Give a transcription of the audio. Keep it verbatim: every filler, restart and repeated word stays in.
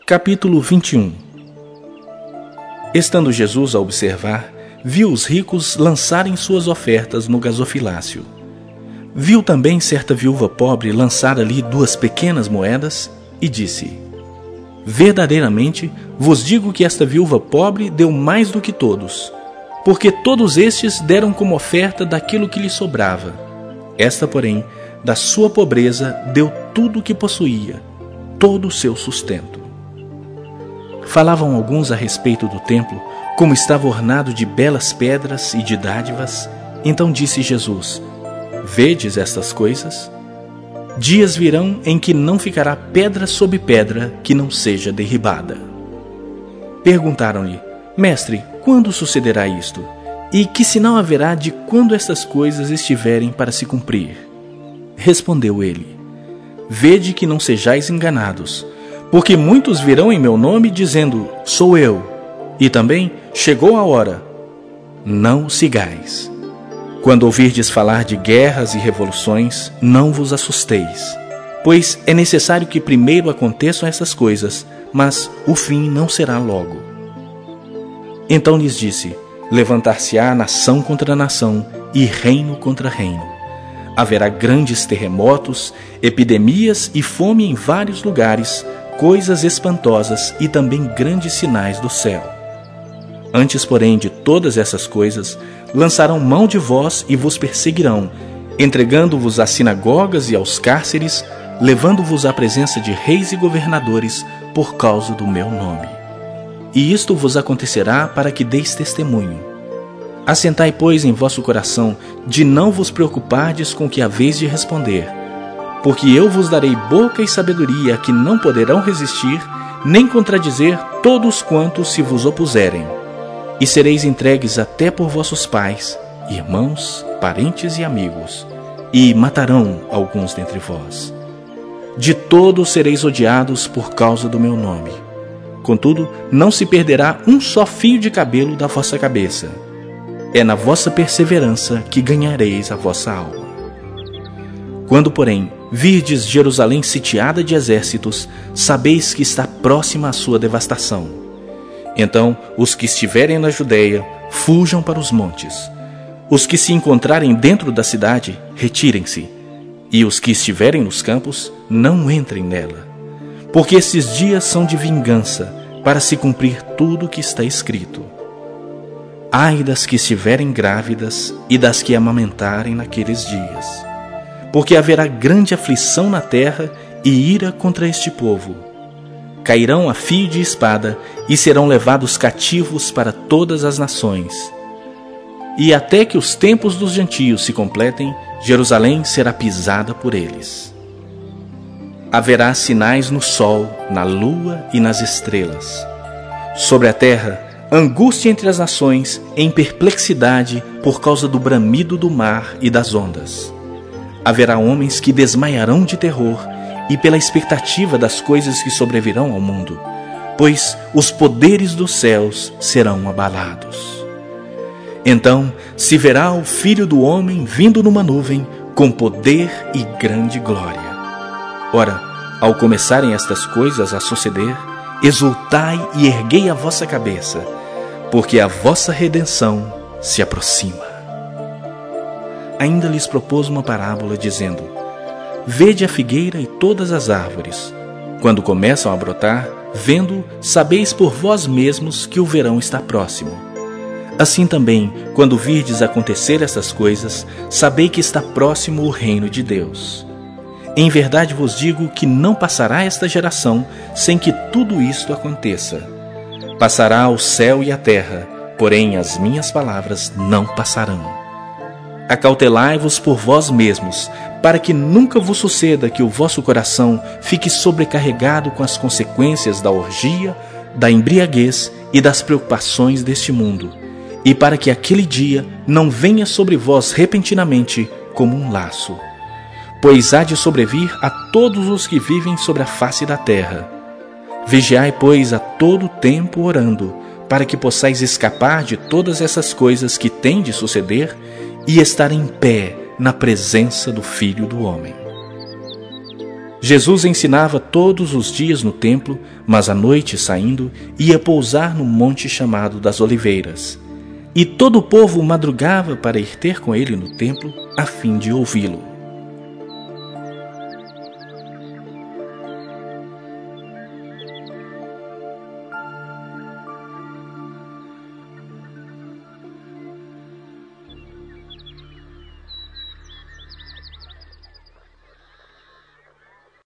Capítulo vinte e um. Estando Jesus a observar, viu os ricos lançarem suas ofertas no gasofilácio. Viu também certa viúva pobre lançar ali duas pequenas moedas e disse: Verdadeiramente vos digo que esta viúva pobre deu mais do que todos, porque todos estes deram como oferta daquilo que lhe sobrava. Esta, porém, da sua pobreza deu tudo o que possuía, todo o seu sustento. Falavam alguns a respeito do templo, como estava ornado de belas pedras e de dádivas. Então disse Jesus: Vedes estas coisas? Dias virão em que não ficará pedra sobre pedra que não seja derribada. Perguntaram-lhe: Mestre, quando sucederá isto? E que sinal haverá de quando estas coisas estiverem para se cumprir? Respondeu ele: Vede que não sejais enganados, porque muitos virão em meu nome dizendo: Sou eu, e também: Chegou a hora. Não o sigais. Quando ouvirdes falar de guerras e revoluções, não vos assusteis, pois é necessário que primeiro aconteçam essas coisas, mas o fim não será logo. Então lhes disse: Levantar-se-á nação contra nação e reino contra reino. Haverá grandes terremotos, epidemias e fome em vários lugares, coisas espantosas e também grandes sinais do céu. Antes, porém, de todas essas coisas, lançarão mão de vós e vos perseguirão, entregando-vos às sinagogas e aos cárceres, levando-vos à presença de reis e governadores por causa do meu nome. E isto vos acontecerá para que deis testemunho. Assentai, pois, em vosso coração, de não vos preocupardes com o que haveis de responder, porque eu vos darei boca e sabedoria que não poderão resistir, nem contradizer todos quantos se vos opuserem. E sereis entregues até por vossos pais, irmãos, parentes e amigos, e matarão alguns dentre vós. De todos sereis odiados por causa do meu nome. Contudo, não se perderá um só fio de cabelo da vossa cabeça. É na vossa perseverança que ganhareis a vossa alma. Quando, porém, virdes Jerusalém sitiada de exércitos, sabeis que está próxima a sua devastação. Então, os que estiverem na Judeia, fujam para os montes. Os que se encontrarem dentro da cidade, retirem-se. E os que estiverem nos campos, não entrem nela. Porque esses dias são de vingança, para se cumprir tudo o que está escrito. Ai das que estiverem grávidas e das que amamentarem naqueles dias. Porque haverá grande aflição na terra e ira contra este povo. Cairão a fio de espada e serão levados cativos para todas as nações. E até que os tempos dos gentios se completem, Jerusalém será pisada por eles. Haverá sinais no sol, na lua e nas estrelas. Sobre a terra, angústia entre as nações, em perplexidade por causa do bramido do mar e das ondas. Haverá homens que desmaiarão de terror e pela expectativa das coisas que sobrevirão ao mundo, pois os poderes dos céus serão abalados. Então se verá o Filho do Homem vindo numa nuvem com poder e grande glória. Ora, ao começarem estas coisas a suceder, exultai e erguei a vossa cabeça, porque a vossa redenção se aproxima. Ainda lhes propôs uma parábola, dizendo: Vede a figueira e todas as árvores. Quando começam a brotar, vendo, sabeis por vós mesmos que o verão está próximo. Assim também, quando virdes acontecer essas coisas, sabei que está próximo o reino de Deus. Em verdade vos digo que não passará esta geração sem que tudo isto aconteça. Passará o céu e a terra, porém as minhas palavras não passarão. Acautelai-vos por vós mesmos, para que nunca vos suceda que o vosso coração fique sobrecarregado com as consequências da orgia, da embriaguez e das preocupações deste mundo, e para que aquele dia não venha sobre vós repentinamente como um laço. Pois há de sobrevir a todos os que vivem sobre a face da terra. Vigiai, pois, a todo tempo orando, para que possais escapar de todas essas coisas que têm de suceder e estar em pé na presença do Filho do Homem. Jesus ensinava todos os dias no templo, mas à noite, saindo, ia pousar no monte chamado das Oliveiras. E todo o povo madrugava para ir ter com ele no templo, a fim de ouvi-lo.